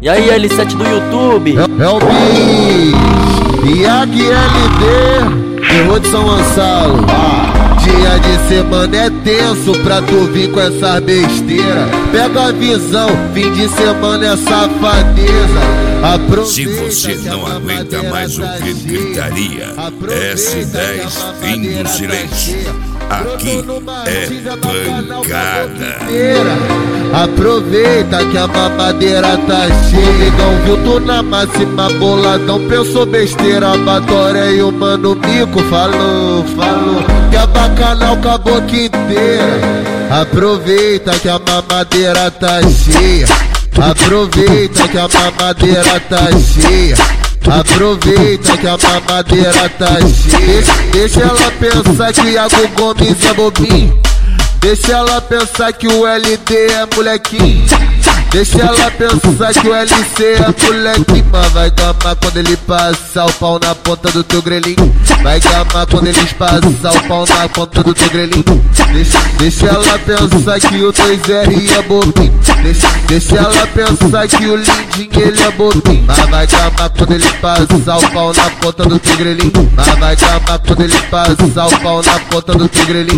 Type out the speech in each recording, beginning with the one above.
E aí, L7 do YouTube? É o Bis, IAGLD, terror de São Gonçalo. Dia de semana é tenso pra tu vir com essas besteiras. Pega a visão, fim de semana é safadeza. Se você não aguenta mais ouvir gritaria, S10 fim do silêncio. Aqui é pancada. Aproveita que a mamadeira tá cheia. Não viu tu na máxima boladão, pensou besteira, batoré e o mano Mico falou que a bacanal com a boca inteira. Aproveita que a mamadeira tá cheia. Aproveita que a mamadeira tá cheia. Aproveita que a mamadeira tá cheia. Deixa ela pensar que Iago Gomes é bobinho. Deixa ela pensar que o LD é molequinho. Deixa ela pensar que o LC é molequinho. Mas vai gamar quando ele passar o pau na ponta do teu grelhinho. Vai gamar quando eles passar o pau na ponta do teu grelhinho. Deixa ela pensar que o 2R é bobinho. Deixa ela pensar que o Lindinho ele é bobinho. Mas vai gamar quando ele passar o pau na ponta do teu grelhinho. Mas vai gamar quando ele passar o pau na ponta do teu grelhinho.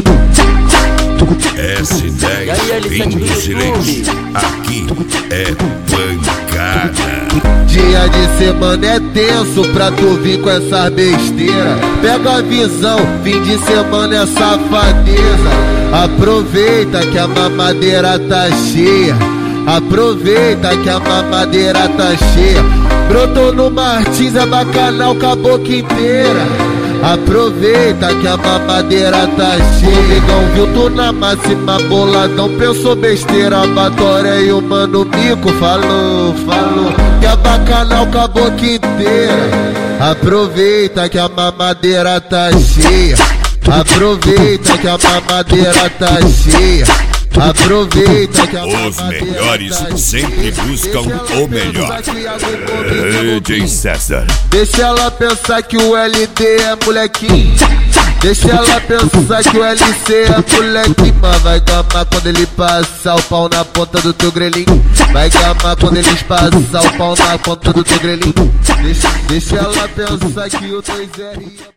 S10 fim do silêncio. Aqui é pancada. Dia de semana é tenso pra tu vir com essas besteiras. Pega a visão, fim de semana é safadeza. Aproveita que a mamadeira tá cheia. Aproveita que a mamadeira tá cheia. Brotou no Martins, é bacanal com a boca inteira. Aproveita que a mamadeira tá cheia. Não viu tu na máxima boladão, pensou besteira, batoré e o mano Mico falou que a bacanal com a boca inteira. Aproveita que a mamadeira tá cheia. Aproveita que a mamadeira tá cheia. Aproveita que a Os melhores sempre buscam o melhor. DJ César. Deixa ela pensar que o LD é molequinho. Deixa ela pensar que o LC é molequinho. Mas vai gamar quando ele passar o pau na ponta do teu grelhinho. Vai gamar quando eles passar o pau na ponta do teu grelhinho. Deixa ela pensar que o 2R é